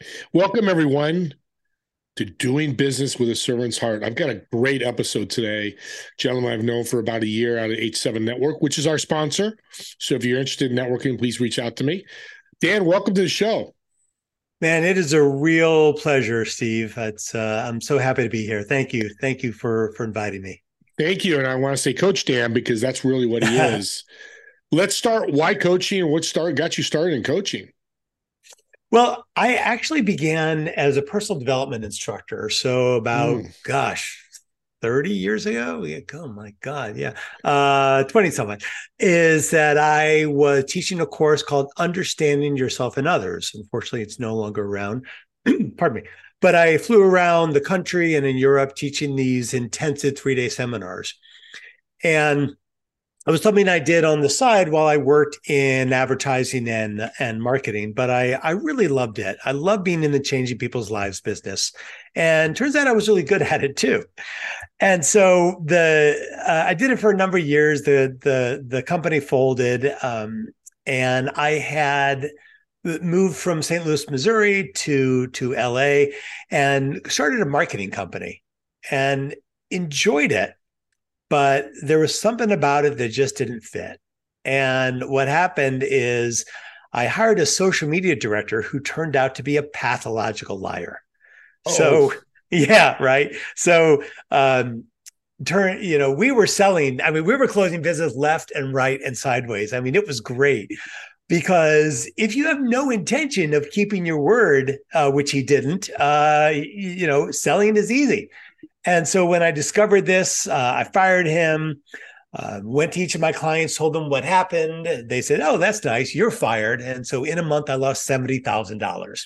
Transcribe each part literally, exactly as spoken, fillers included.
Welcome, everyone, to Doing Business with a Servant's Heart. I've got a great episode today. Gentleman I've known for about a year out of H seven Network, which is our sponsor. So if you're interested in networking, please reach out to me. Dan, welcome to the show. Man, it is a real pleasure, Steve. It's uh, I'm so happy to be here. Thank you. Thank you for for inviting me. Thank you. And I want to say Coach Dan because that's really what he is. Let's start. Why coaching and what start got you started in coaching? Well, I actually began as a personal development instructor. So about, Mm. gosh, thirty years ago. Yeah, oh my God. Yeah. Uh, twenty something is that I was teaching a course called Understanding Yourself and Others. Unfortunately, it's no longer around. Pardon me. But I flew around the country and in Europe teaching these intensive three day seminars. And it was something I did on the side while I worked in advertising and, and marketing, but I, I really loved it. I love being in the changing people's lives business. And turns out I was really good at it too. And so the uh, I did it for a number of years. The the the company folded, um, and I had moved from Saint Louis, Missouri to to L A and started a marketing company and enjoyed it, but there was something about it that just didn't fit. And what happened is I hired a social media director who turned out to be a pathological liar. Oh, So, yeah, right. So, um, turn, you know, we were selling, I mean, we were closing business left and right and sideways. I mean, it was great because if you have no intention of keeping your word, uh, which he didn't, uh, you know, selling is easy. And so when I discovered this, uh, I fired him, uh, went to each of my clients, told them what happened. They said, "Oh, that's nice. You're fired." And so in a month, I lost seventy thousand dollars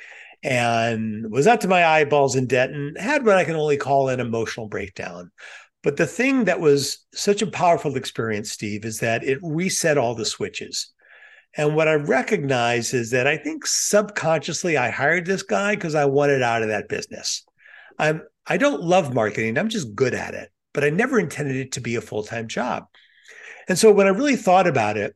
and was up to my eyeballs in debt and had what I can only call an emotional breakdown. But the thing that was such a powerful experience, Steve, is that it reset all the switches. And what I recognize is that I think subconsciously I hired this guy because I wanted out of that business. I'm I don't love marketing. I'm just good at it, but I never intended it to be a full-time job. And so when I really thought about it,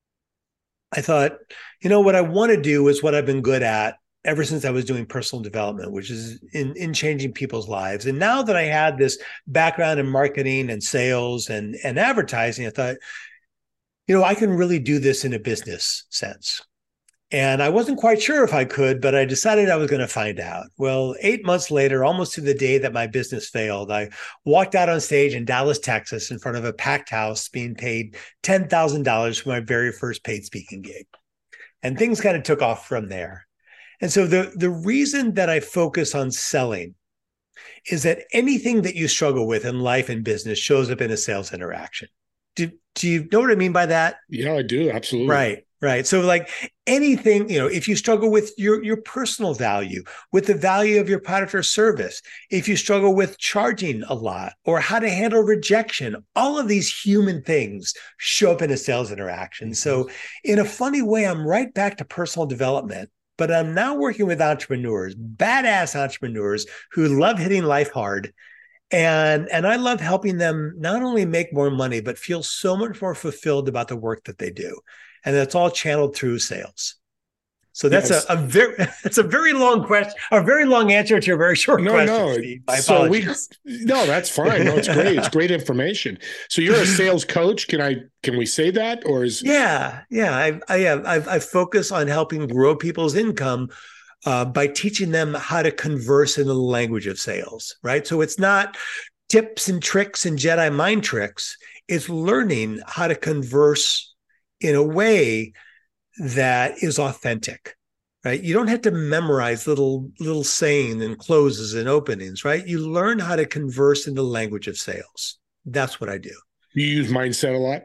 I thought, you know, what I want to do is what I've been good at ever since I was doing personal development, which is in, in changing people's lives. And now that I had this background in marketing and sales and, and advertising, I thought, you know, I can really do this in a business sense. And I wasn't quite sure if I could, but I decided I was going to find out. Well, eight months later, almost to the day that my business failed, I walked out on stage in Dallas, Texas, in front of a packed house, being paid ten thousand dollars for my very first paid speaking gig. And things kind of took off from there. And so the, the reason that I focus on selling is that anything that you struggle with in life and business shows up in a sales interaction. Do, do you know what I mean by that? yeah, I do. Absolutely. Right, right. So like anything, you know, if you struggle with your your personal value, with the value of your product or service, if you struggle with charging a lot or how to handle rejection, all of these human things show up in a sales interaction. Mm-hmm. So in a funny way, I'm right back to personal development, but I'm now working with entrepreneurs, badass entrepreneurs who love hitting life hard. And, and I love helping them not only make more money, but feel so much more fulfilled about the work that they do. And that's all channeled through sales. So that's a, Yes. a very that's a very long question, a very long answer to a very short No, question, no. Steve. My So we, apologies. no, that's fine. No, it's great. It's great information. So you're a sales coach. Can I, can we say that? Or is, Yeah, yeah. I I have I've, I focus on helping grow people's income uh, by teaching them how to converse in the language of sales, right? So it's not tips and tricks and Jedi mind tricks. It's learning how to converse in a way that is authentic, right? You don't have to memorize little little sayings and closes and openings, right? You learn how to converse in the language of sales. That's what I do. you use mindset a lot?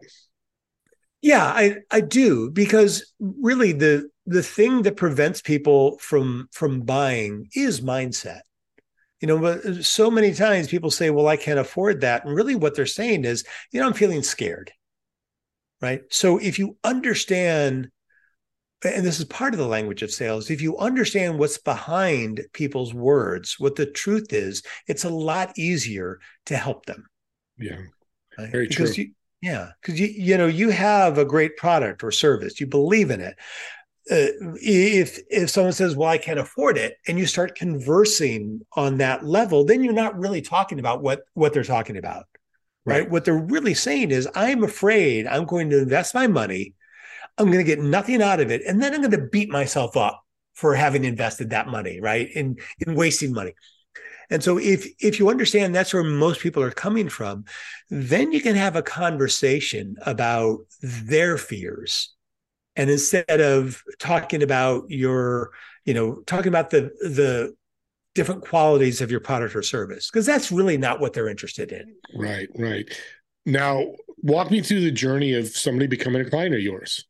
Yeah, I I do because really the the thing that prevents people from from buying is mindset. You know, but so many times people say, "Well, I can't afford that." And really what they're saying is, you know, I'm feeling scared, right? So if you understand, and this is part of the language of sales, if you understand what's behind people's words, what the truth is, it's a lot easier to help them, Yeah, right? very Because true. you, yeah, because you, you know, you have a great product or service, you believe in it. uh, if if someone says, well, I can't afford it, and you start conversing on that level, then you're not really talking about what what they're talking about, right? Right. What they're really saying is, I'm afraid I'm going to invest my money, I'm going to get nothing out of it, and then I'm going to beat myself up for having invested that money, right? In in wasting money. And so if if you understand that's where most people are coming from, then you can have a conversation about their fears. And instead of talking about your, you know, talking about the the different qualities of your product or service, because that's really not what they're interested in. Right, right. Now, walk me through the journey of somebody becoming a client of yours.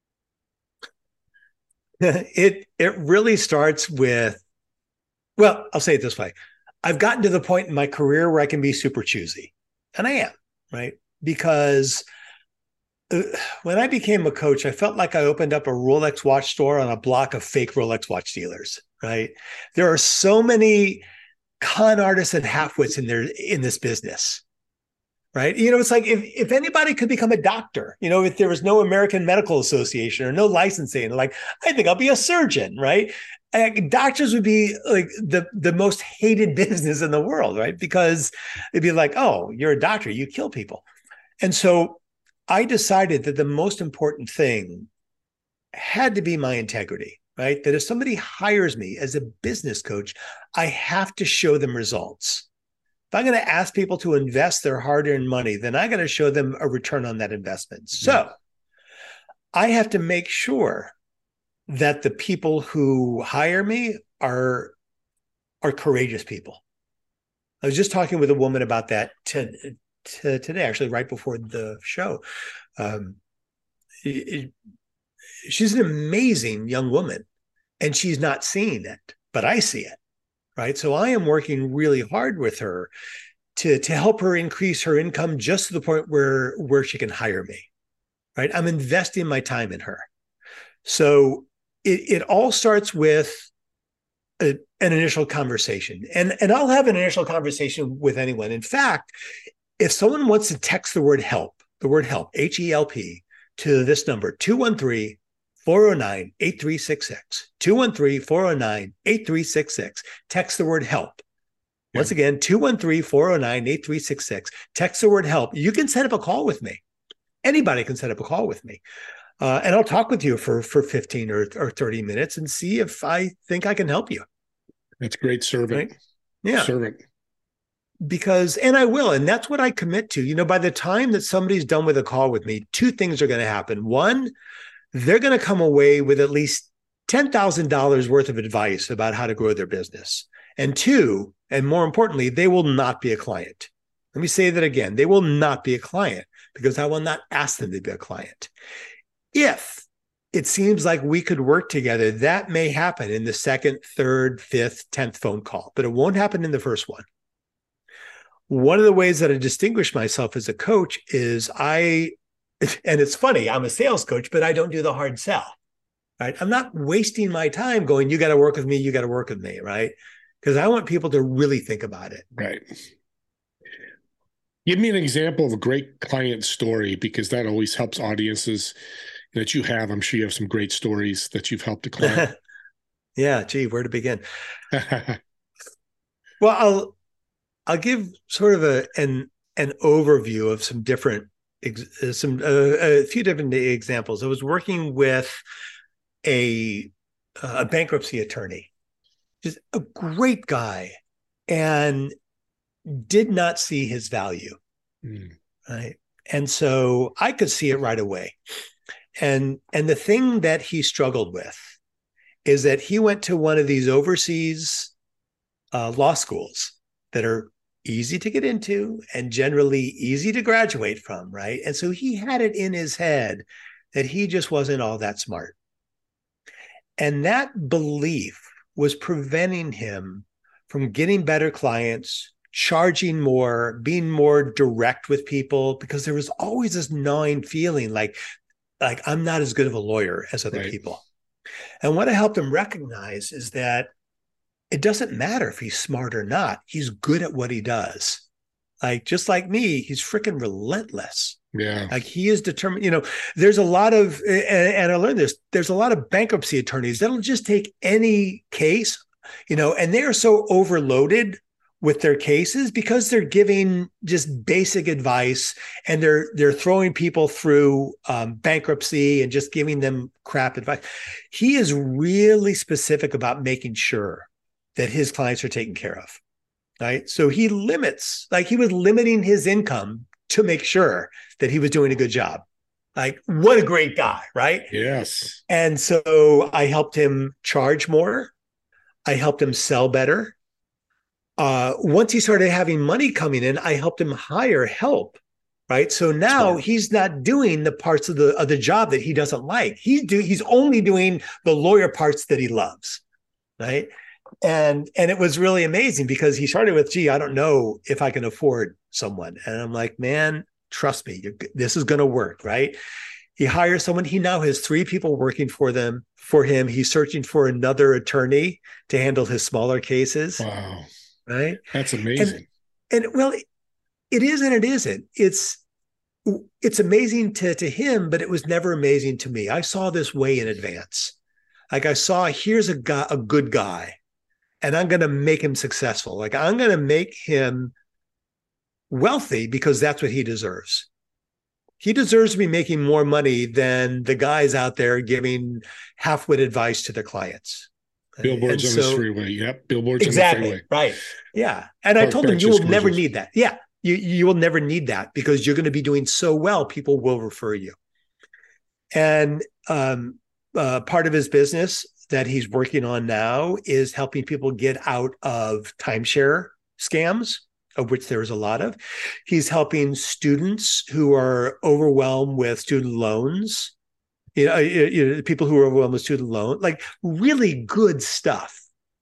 It it really starts with, well, I'll say it this way. I've gotten to the point in my career where I can be super choosy, and I am, right? Because uh, when I became a coach, I felt like I opened up a Rolex watch store on a block of fake Rolex watch dealers, right? There are so many con artists and halfwits in there in this business, right? You know, it's like if, if anybody could become a doctor, you know, if there was no American Medical Association or no licensing, like, I think I'll be a surgeon, right? And doctors would be like the, the most hated business in the world, right? Because it'd be like, oh, you're a doctor, you kill people. And so I decided that the most important thing had to be my integrity, right? That if somebody hires me as a business coach, I have to show them results. If I'm going to ask people to invest their hard-earned money, then I got to show them a return on that investment. So yeah. I have to make sure that the people who hire me are, are courageous people. I was just talking with a woman about that to, to today, actually, right before the show. Um, it, she's an amazing young woman, and she's not seeing it, but I see it, right? So I am working really hard with her to, to help her increase her income just to the point where, where she can hire me, right? I'm investing my time in her. So it, it all starts with a, an initial conversation. And, and I'll have an initial conversation with anyone. In fact, if someone wants to text the word help, the word help, H E L P, to this number, two one three, four oh nine, eight three six six, two one three, four oh nine, eight three six six, text the word help. Yeah. Once again, two one three, four oh nine, eight three six six, text the word help. You can set up a call with me. Anybody can set up a call with me. Uh, and I'll talk with you for, for fifteen or, or thirty minutes and see if I think I can help you. That's great servant. Right? Yeah. Servant. Because, and I will, and that's what I commit to. You know, by the time that somebody's done with a call with me, two things are going to happen. One, they're going to come away with at least ten thousand dollars worth of advice about how to grow their business. And two, and more importantly, they will not be a client. Let me say that again. They will not be a client because I will not ask them to be a client. If it seems like we could work together, that may happen in the second, third, fifth, tenth phone call, but it won't happen in the first one. One of the ways that I distinguish myself as a coach is I, and it's funny, I'm a sales coach, but I don't do the hard sell, right? I'm not wasting my time going, you got to work with me, you got to work with me, right? Because I want people to really think about it. Right. Give me an example of a great client story, because that always helps audiences that you have. I'm sure you have some great stories that you've helped a client. Yeah, gee, where to begin? Well, I'll I'll give sort of a an an overview of some different some uh, a few different examples. I was working with a a bankruptcy attorney, just a great guy, and did not see his value. Mm. Right. And so I could see it right away. And and the thing that he struggled with is that he went to one of these overseas uh, law schools that are easy to get into and generally easy to graduate from, right? And so he had it in his head that he just wasn't all that smart. And that belief was preventing him from getting better clients, charging more, being more direct with people, because there was always this gnawing feeling like, like I'm not as good of a lawyer as other right. people. And what I helped him recognize is that it doesn't matter if he's smart or not. He's good at what he does. like just like me, he's freaking relentless. Yeah. Like he is determined. You know, there's a lot of, and, and I learned this, there's a lot of bankruptcy attorneys that'll just take any case, you know, and they are so overloaded with their cases because they're giving just basic advice and they're they're throwing people through um, bankruptcy and just giving them crap advice. He is really specific about making sure that his clients are taken care of. Right. So he limits, like he was limiting his income to make sure that he was doing a good job. Like, what a great guy, right? Yes. And so I helped him charge more. I helped him sell better. Uh, once he started having money coming in, I helped him hire help. Right. So now Smart. he's not doing the parts of the of the job that he doesn't like. He's do he's only doing the lawyer parts that he loves. Right. And and it was really amazing because he started with, gee, I don't know if I can afford someone. And I'm like, man, trust me, you're, this is going to work, right? He hires someone. He now has three people working for them, for him. He's searching for another attorney to handle his smaller cases. Wow. Right? That's amazing. And, and well, it, it is and it isn't. It's it's amazing to, to him, but it was never amazing to me. I saw this way in advance. Like I saw, here's a guy, a good guy. And I'm going to make him successful. Like I'm going to make him wealthy because that's what he deserves. He deserves to be making more money than the guys out there giving half-wit advice to their clients. Billboards and on so, the freeway. Yep. Billboards exactly, on the freeway. Right. Yeah. And Park I told him, you will never need that. Yeah. You, you will never need that because you're going to be doing so well, people will refer you. And um, uh, part of his business that he's working on now is helping people get out of timeshare scams, of which there is a lot of. He's helping students who are overwhelmed with student loans, you know, you know, people who are overwhelmed with student loan, like really good stuff,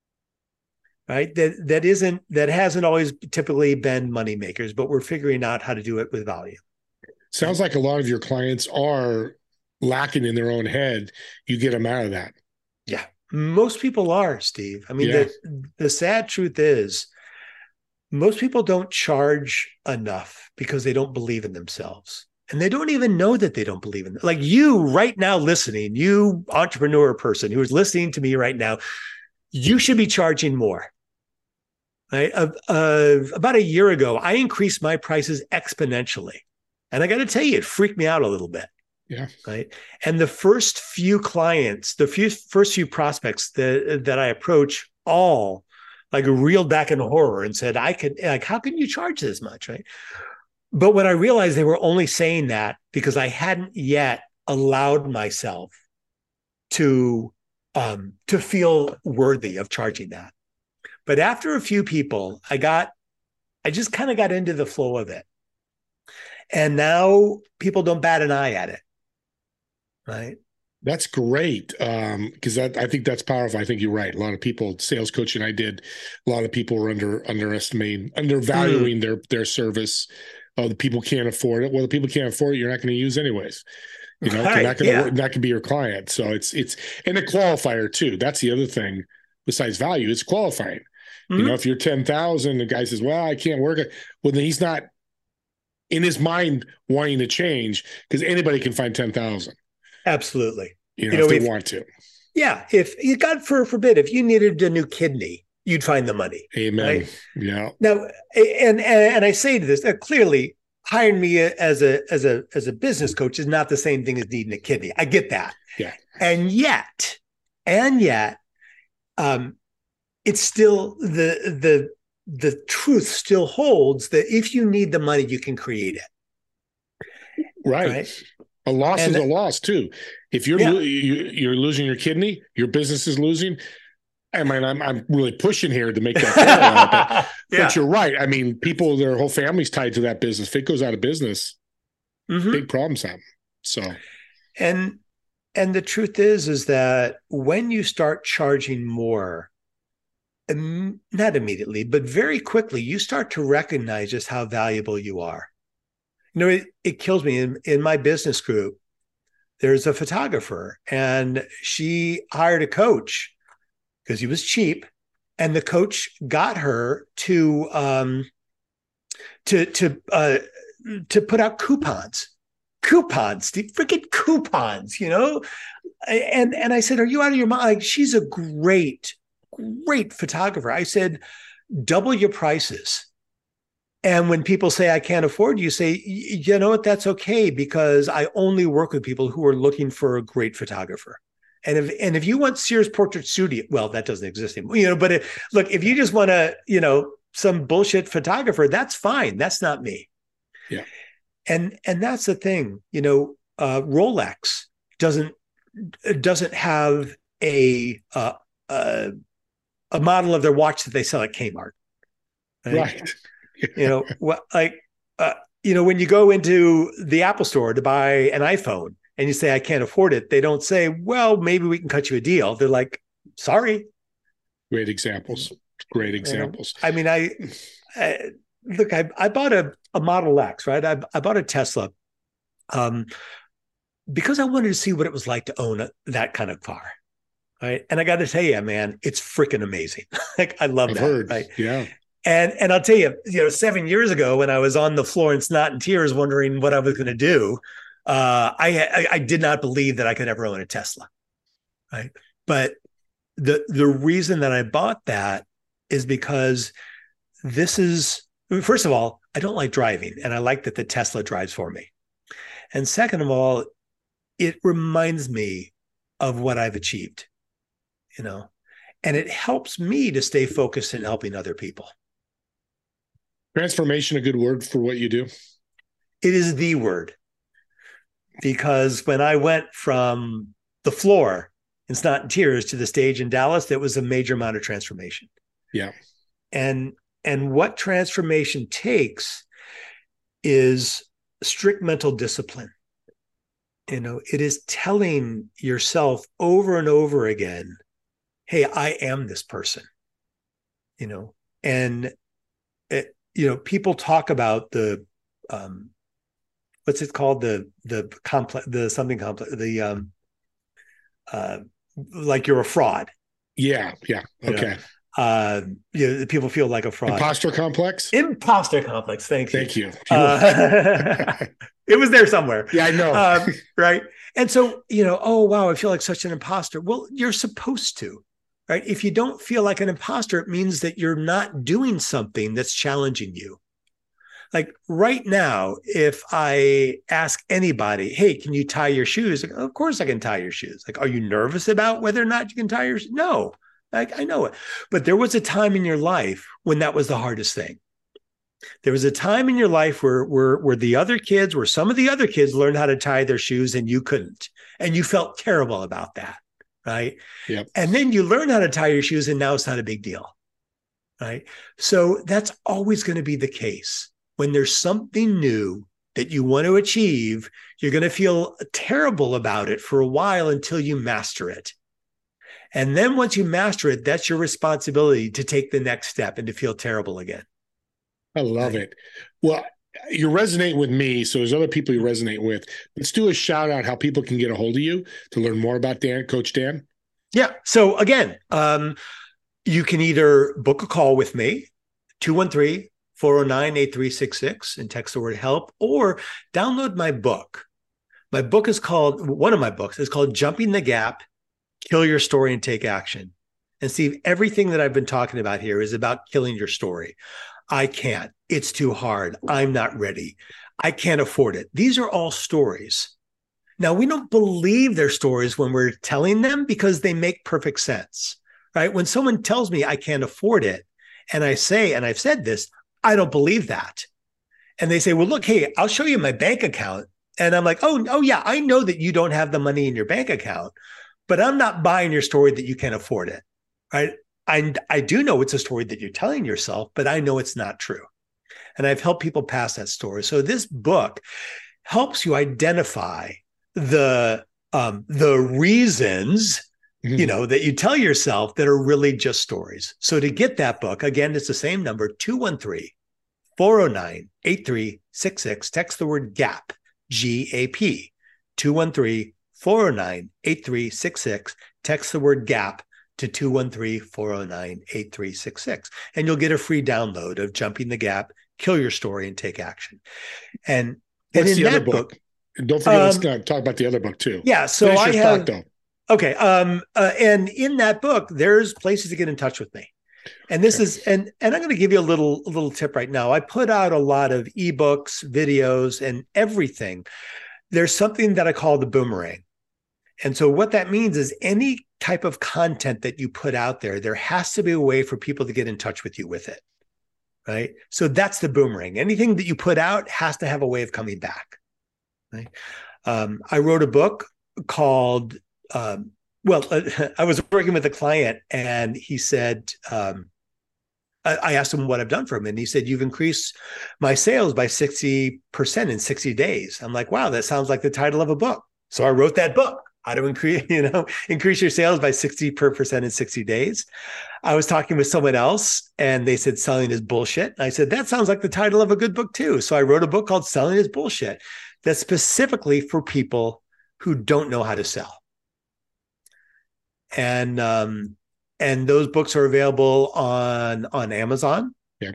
right? That that isn't that hasn't always typically been money makers, but we're figuring out how to do it with value. Sounds like a lot of your clients are lacking in their own head. You get them out of that. Yeah, most people are, Steve. I mean, yeah. the, the sad truth is most people don't charge enough because they don't believe in themselves. And they don't even know that they don't believe in them. Like you right now listening, you entrepreneur person who is listening to me right now, you should be charging more. Right? Uh, uh, about a year ago, I increased my prices exponentially. And I got to tell you, it freaked me out a little bit. Yeah. Right. And the first few clients, the few first few prospects that that I approach, all like reeled back in horror and said, I could like, how can you charge this much? Right. But when I realized they were only saying that because I hadn't yet allowed myself to um, to feel worthy of charging that. But after a few people, I got I just kind of got into the flow of it. And now people don't bat an eye at it. Right. That's great. Um, because that I think that's powerful. I think you're right. A lot of people, sales coaching I did, a lot of people were under underestimating, undervaluing mm. their their service. Oh, the people can't afford it. Well, the people can't afford it, you're not going to use anyways. You know, right, not going to yeah. that can be your client. So it's it's and a qualifier too. That's the other thing besides value, it's qualifying. Mm-hmm. You know, if you're ten thousand, the guy says, well, I can't work it. Well, then he's not in his mind wanting to change because anybody can find ten thousand. Absolutely. You know, you know if they if, want to. Yeah. If you God for forbid, if you needed a new kidney, you'd find the money. Amen. Right? Yeah. Now, and, and and I say to this, uh, clearly hiring me as a as a as a business coach is not the same thing as needing a kidney. I get that. Yeah. And yet, and yet, um, it's still the the the truth still holds that if you need the money, you can create it. Right. right? A loss and, is a loss too. If you're yeah. lo- you, you're losing your kidney, your business is losing. I mean, I'm I'm really pushing here to make that parallel, but, yeah. but you're right. I mean, people, their whole family's tied to that business. If it goes out of business, mm-hmm. big problems happen. So, and and the truth is, is that when you start charging more, um, not immediately, but very quickly, you start to recognize just how valuable you are. You know, it, it kills me. In, in my business group, there's a photographer, and she hired a coach because he was cheap, and the coach got her to um, to to uh, to put out coupons, coupons, the freaking coupons, you know. And and I said, "Are you out of your mind?" Like, she's a great, great photographer. I said, "Double your prices." And when people say I can't afford you, say, you know what, that's okay, because I only work with people who are looking for a great photographer. And if and if you want Sears Portrait Studio, well, that doesn't exist anymore, you know. But it, look, if you just want to, you know, some bullshit photographer, that's fine. That's not me. Yeah. And and that's the thing, you know. Uh, Rolex doesn't doesn't have a uh, uh, a model of their watch that they sell at Kmart, right? right. You know, like, uh, you know, when you go into the Apple store to buy an iPhone and you say, I can't afford it, they don't say, well, maybe we can cut you a deal. They're like, sorry. Great examples. Great examples. You know, I mean, I, I look, I, I bought a, a Model X, right? I, I bought a Tesla um, because I wanted to see what it was like to own a, that kind of car. Right. And I got to tell you, man, it's freaking amazing. Like, I love I've that. Heard. Right. Yeah. And and I'll tell you, you know, seven years ago when I was on the floor in snot and tears wondering what I was going to do, uh, I, I I did not believe that I could ever own a Tesla, right? But the the reason that I bought that is because this is, I mean, first of all, I don't like driving, and I like that the Tesla drives for me. And second of all, it reminds me of what I've achieved, you know, and it helps me to stay focused in helping other people. Transformation, a good word for what you do? It is the word, because when I went from the floor in snot and tears to the stage in Dallas, that was a major amount of transformation. Yeah. And, and what transformation takes is strict mental discipline. You know, it is telling yourself over and over again, hey, I am this person, you know, and it, you know, people talk about the, um, what's it called? The, the complex, the something complex, the, um, uh, like you're a fraud. Yeah. Yeah. Okay. You know? Uh, you know, people feel like a fraud. Imposter complex? Imposter complex. Thank you. Thank you. Uh, it was there somewhere. Yeah, I know. Um, right. And so, you know, oh, wow, I feel like such an imposter. Well, you're supposed to. Right? If you don't feel like an imposter, it means that you're not doing something that's challenging you. Like right now, if I ask anybody, hey, can you tie your shoes? Like, of course I can tie your shoes. Like, are you nervous about whether or not you can tie your shoes? No, like, I know it. But there was a time in your life when that was the hardest thing. There was a time in your life where, where, where the other kids, where some of the other kids learned how to tie their shoes and you couldn't. And you felt terrible about that. Right. Yep. And then you learn how to tie your shoes and now it's not a big deal. Right. So that's always going to be the case. When there's something new that you want to achieve, you're going to feel terrible about it for a while until you master it. And then once you master it, that's your responsibility to take the next step and to feel terrible again. I love right? it. Well, you resonate with me, so there's other people you resonate with. Let's do a shout out how people can get a hold of you to learn more about Dan, Coach Dan. Yeah. So again, um, you can either book a call with me, two one three, four oh nine, eight three six six, and text the word help, or download my book. My book is called, one of my books is called Jumping the Gap, Kill Your Story and Take Action. And Steve, everything that I've been talking about here is about killing your story. I can't. It's too hard. I'm not ready. I can't afford it. These are all stories. Now, we don't believe they're stories when we're telling them because they make perfect sense, right? When someone tells me I can't afford it, and I say, and I've said this, I don't believe that. And they say, well, look, hey, I'll show you my bank account. And I'm like, oh, oh yeah, I know that you don't have the money in your bank account, but I'm not buying your story that you can't afford it, right? I, I do know it's a story that you're telling yourself, but I know it's not true. And I've helped people pass that story. So this book helps you identify the um, the reasons, mm-hmm. you know, that you tell yourself that are really just stories. So to get that book, again, it's the same number, two one three, four oh nine, eight three six six. Text the word GAP, G A P, two one three, four oh nine, eight three six six. Text the word GAP to two one three, four oh nine, eight three six six. And you'll get a free download of Jumping the Gap, kill your story and take action. And, What's and in the other that book? book, Don't forget, um, let's not talk about the other book too. Yeah. So Finish I your have, thought, though. okay. Um, uh, and in that book, there's places to get in touch with me. And this Okay. is, and and I'm going to give you a little a little tip right now. I put out a lot of ebooks, videos, and everything. There's something that I call the boomerang. And so what that means is any type of content that you put out there, there has to be a way for people to get in touch with you with it. Right. So that's the boomerang. Anything that you put out has to have a way of coming back. Right. Um, I wrote a book called, um, well, uh, I was working with a client and he said, um, I, I asked him what I've done for him. And he said, you've increased my sales by sixty percent in sixty days. I'm like, wow, that sounds like the title of a book. So I wrote that book, how to increase, you know, increase your sales by sixty percent in sixty days. I was talking with someone else and they said, selling is bullshit. And I said, that sounds like the title of a good book too. So I wrote a book called Selling is Bullshit that's specifically for people who don't know how to sell. And, um, and those books are available on, on Amazon. Yeah.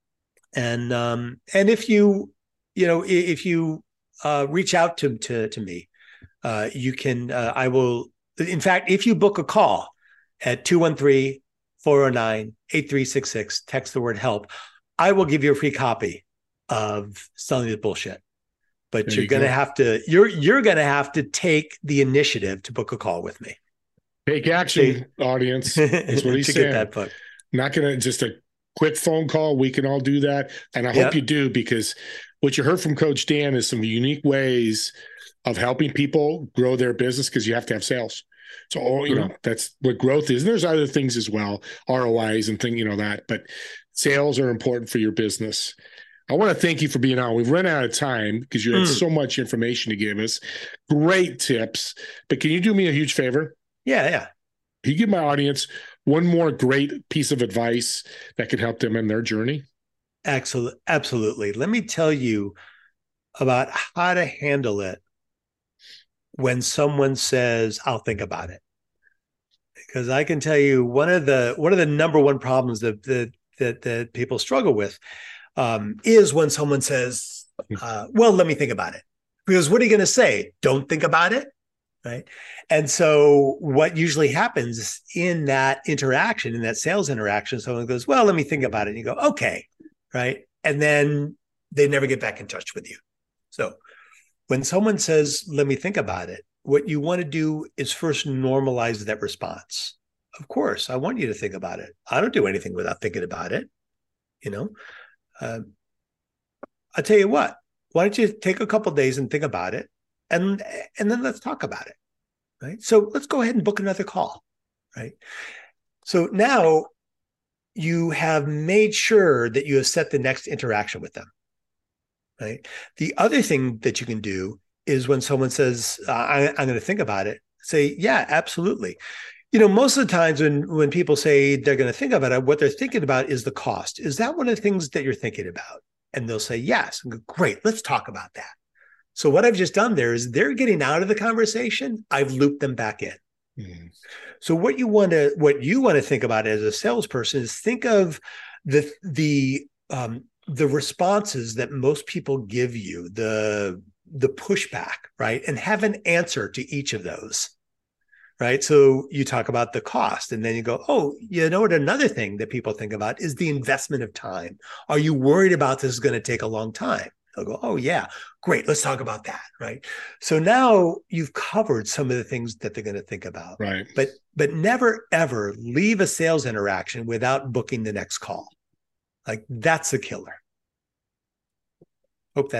And, um, and if you, you know, if you, uh, reach out to, to, to me, uh, you can, uh, I will, in fact, if you book a call at two one three, four oh nine, eight three six six, text the word help, I will give you a free copy of Selling is Bullshit. But There you're you going to go. have to, you're, you're going to have to take the initiative to book a call with me. Take action, audience. That's what he's to saying. get that book. Not going to just a quick phone call. We can all do that. And I Yep. hope you do, because what you heard from Coach Dan is some unique ways of helping people grow their business, because you have to have sales. So, you know, Mhm. that's what growth is. And there's other things as well, R O Is and things, you know, that, but sales are important for your business. I want to thank you for being on. We've run out of time because you had Mm. so much information to give us. Great tips. But can you do me a huge favor? Yeah, yeah. Can you give my audience one more great piece of advice that could help them in their journey? Absolutely. Absolutely. Let me tell you about how to handle it when someone says, I'll think about it. Because I can tell you one of the one of the number one problems that that that, that people struggle with um, is when someone says, uh, well, let me think about it. Because what are you going to say? Don't think about it. Right. And so what usually happens in that interaction, in that sales interaction, someone goes, well, let me think about it. And you go, okay. Right. And then they never get back in touch with you. So when someone says, let me think about it, what you want to do is first normalize that response. Of course, I want you to think about it. I don't do anything without thinking about it. You know, uh, I'll tell you what, why don't you take a couple of days and think about it, and, and then let's talk about it. Right. So let's go ahead and book another call. Right. So now you have made sure that you have set the next interaction with them. Right. The other thing that you can do is when someone says, uh, I, I'm going to think about it, say, yeah, absolutely. You know, most of the times when, when people say they're going to think about it, what they're thinking about is the cost. Is that one of the things that you're thinking about? And they'll say, yes. And go, great. Let's talk about that. So what I've just done there is they're getting out of the conversation. I've looped them back in. Mm-hmm. So what you want to what you want to think about as a salesperson is think of the the um, the responses that most people give you, the the pushback, right, and have an answer to each of those. Right. So you talk about the cost, and then you go, oh, you know what? Another thing that people think about is the investment of time. Are you worried about this is going to take a long time? They'll go, oh, yeah, great. Let's talk about that. Right. So now you've covered some of the things that they're going to think about. Right. But but never, ever leave a sales interaction without booking the next call. Like that's a killer. Hope that.